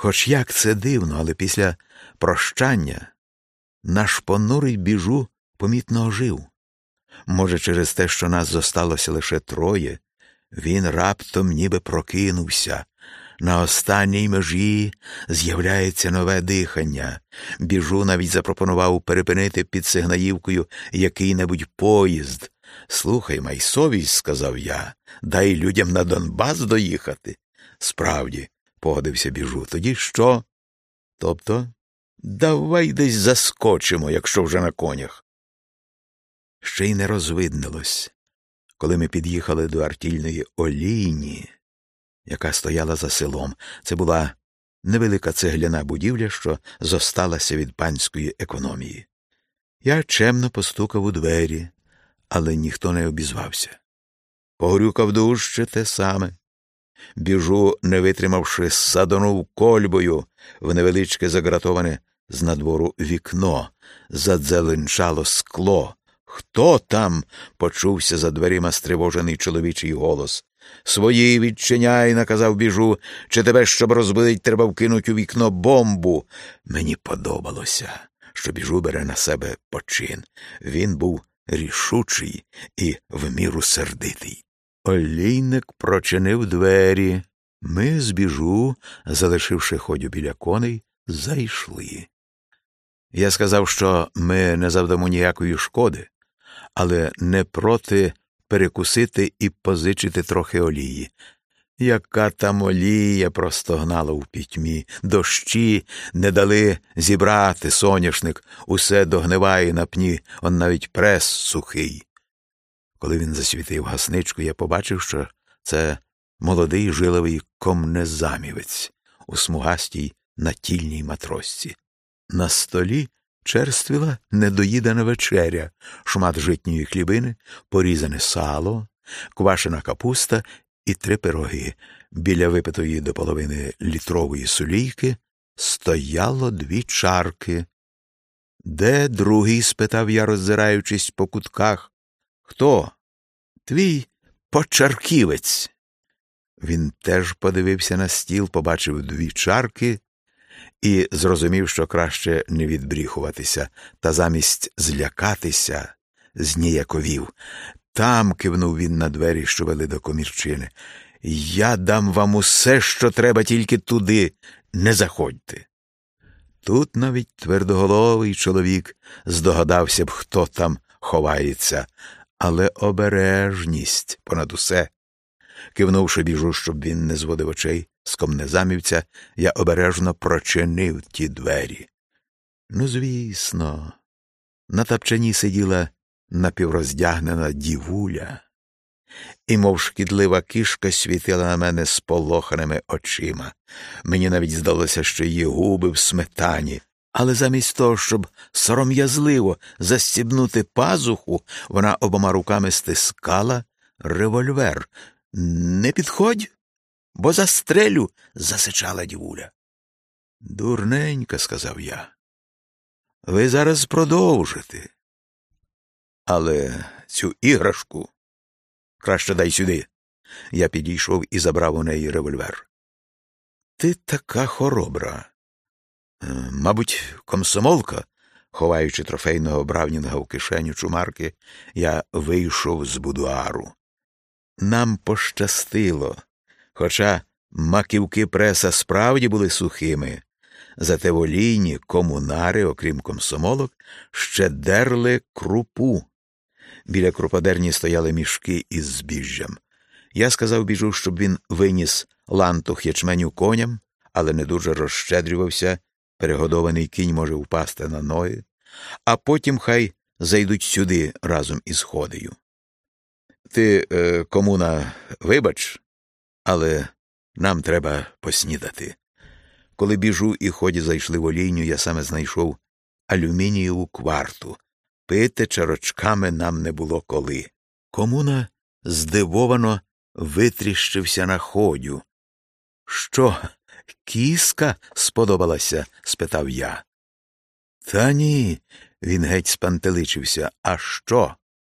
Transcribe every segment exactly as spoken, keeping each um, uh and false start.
Хоч як це дивно, але після прощання наш понурий Біжу помітно ожив. Може, через те, що нас зосталося лише троє, він раптом ніби прокинувся. На останній межі з'являється нове дихання. Біжу навіть запропонував перепинити під Сигнаївкою який-небудь поїзд. «Слухай, май совість», — сказав я, — «дай людям на Донбас доїхати». «Справді», — погодився Біжу, — «тоді що?» «Тобто, давай десь заскочимо, якщо вже на конях». Ще й не розвиднилось, коли ми під'їхали до артільної олійні, яка стояла за селом. Це була невелика цегляна будівля, що зосталася від панської економії. Я чемно постукав у двері, але ніхто не обізвався. Погрюкав дужче те саме. Біжу, не витримавши, садонув кольбою в невеличке загратоване з надвору вікно. Задзеленчало скло. «Хто там?» — почувся за дверима стривожений чоловічий голос. «Свої відчиняй», — наказав Біжу, — «чи тебе, щоб розбудить, треба вкинуть у вікно бомбу». Мені подобалося, що Біжу бере на себе почин. Він був рішучий і в міру сердитий. Олійник прочинив двері. Ми з Біжу, залишивши ходю біля коней, зайшли. Я сказав, що ми не завдамо ніякої шкоди, але не проти перекусити і позичити трохи олії. Яка там олія, простогнала в пітьмі. Дощі не дали зібрати соняшник, усе догниває на пні, он навіть прес сухий. Коли він засвітив гасничку, я побачив, що це молодий жиловий комнезамівець у смугастій натільній матросці. На столі черствіла недоїдана вечеря, шмат житньої хлібини, порізане сало, квашена капуста і три пироги. Біля випитої до половини літрової сулійки стояло дві чарки. «Де другий?» – спитав я, роззираючись по кутках. «Хто?» «Твій почарківець». Він теж подивився на стіл, побачив дві чарки і зрозумів, що краще не відбріхуватися, та замість злякатися зніяковів. «Там», – кивнув він на двері, що вели до комірчини, – «я дам вам усе, що треба, тільки туди не заходьте». Тут навіть твердоголовий чоловік здогадався б, хто там ховається, але обережність понад усе. Кивнувши Біжу, щоб він не зводив очей з комнезамівця, я обережно прочинив ті двері. Ну, звісно, на тапчані сиділа напівроздягнена дівуля, і, мов шкідлива кішка, світила на мене сполоханими очима. Мені навіть здалося, що її губи в сметані. Але замість того, щоб сором'язливо застібнути пазуху, вона обома руками стискала револьвер. «Не підходь, бо застрелю», – засичала дівуля. «Дурненька», – сказав я. «Ви зараз продовжите. Але цю іграшку краще дай сюди». Я підійшов і забрав у неї револьвер. «Ти така хоробра. Мабуть, комсомолка?» Ховаючи трофейного Браунінга в кишеню чумарки, я вийшов з будуару. Нам пощастило, хоча маківки преса справді були сухими, зате в олійні комунари, окрім комсомолок, ще дерли крупу. Біля круподерні стояли мішки із збіжжям. Я сказав Біжу, щоб він виніс лантух ячменю коням, але не дуже розщедрювався, перегодований кінь може впасти на ноги, а потім хай зайдуть сюди разом із ходею. Ти, е, комуна, вибач, але нам треба поснідати. Коли Біжу і Ході зайшли в олійню, я саме знайшов алюмінієву кварту. Пити чарочками нам не було коли. Комуна здивовано витріщився на Ходю. «Що, кіска сподобалася?» – спитав я. «Та ні», – він геть спантеличився. «А що?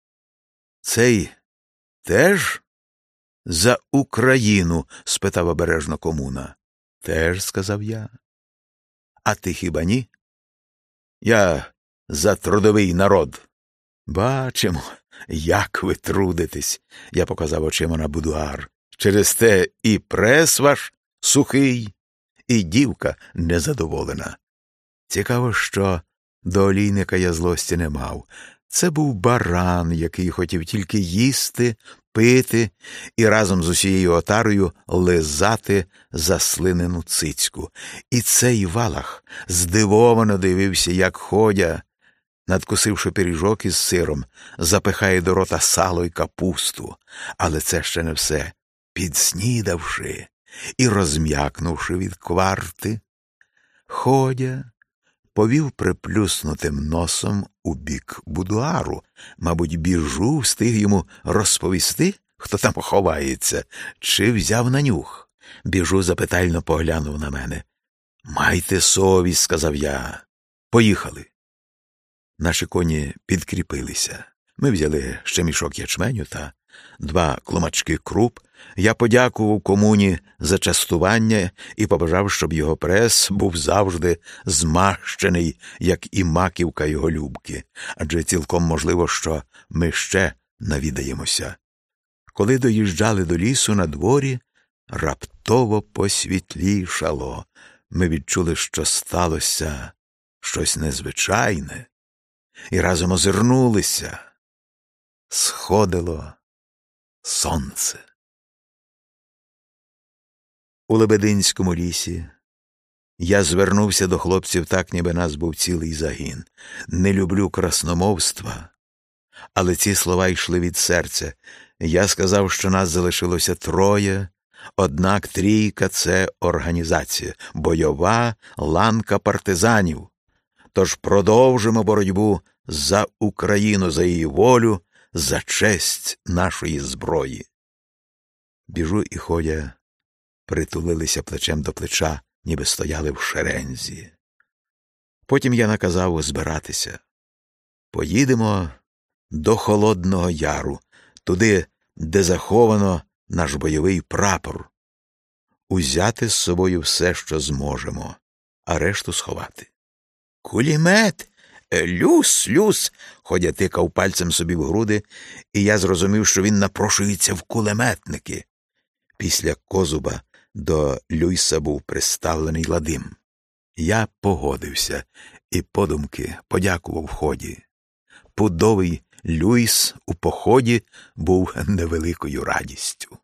Цей теж за Україну?» – спитав обережно комуна. теж, сказав я. А ти хіба ні? Я за трудовий народ. Бачимо, як ви трудитесь, я показав очима на будуар. Через те і прес ваш сухий, і дівка незадоволена. Цікаво, що до олійника я злості не мав. Це був баран, який хотів тільки їсти, пити і разом з усією отарою лизати заслинену цицьку. І цей Валах здивовано дивився, як Ходя, надкусивши пиріжок із сиром, запихає до рота сало й капусту. Але це ще не все. Підснідавши і розм'якнувши від кварти, Ходя повів приплюснутим носом у бік будуару. Мабуть, Біжу встиг йому розповісти, хто там ховається, чи взяв на нюх. Біжу запитально поглянув на мене. «Майте совість», – сказав я. «Поїхали». Наші коні підкріпилися. Ми взяли ще мішок ячменю та два клумачки круп. Я подякував комуні за частування і побажав, щоб його прес був завжди змащений, як і маківка його любки, адже цілком можливо, що ми ще навідаємося. Коли доїжджали до лісу, на дворі раптово посвітлішало. Ми відчули, що сталося щось незвичайне, і разом озирнулися. Сходило сонце. У Лебединському лісі я звернувся до хлопців так, ніби нас був цілий загін. Не люблю красномовства, але ці слова йшли від серця. Я сказав, що нас залишилося троє, однак трійка – це організація, бойова ланка партизанів. Тож продовжимо боротьбу за Україну, за її волю, за честь нашої зброї. Біжу і Ходя притулилися плечем до плеча, ніби стояли в шерензі. Потім я наказав збиратися. Поїдемо до Холодного Яру, туди, де заховано наш бойовий прапор. Узяти з собою все, що зможемо, а решту сховати. «Кулемет! Люс, люс!» Ходя тикав пальцем собі в груди, і я зрозумів, що він напрошується в кулеметники. Після Козуба до Люйса був приставлений Ладим. Я погодився і подумки подякував Ході. Пудовий Люйс у поході був невеликою радістю.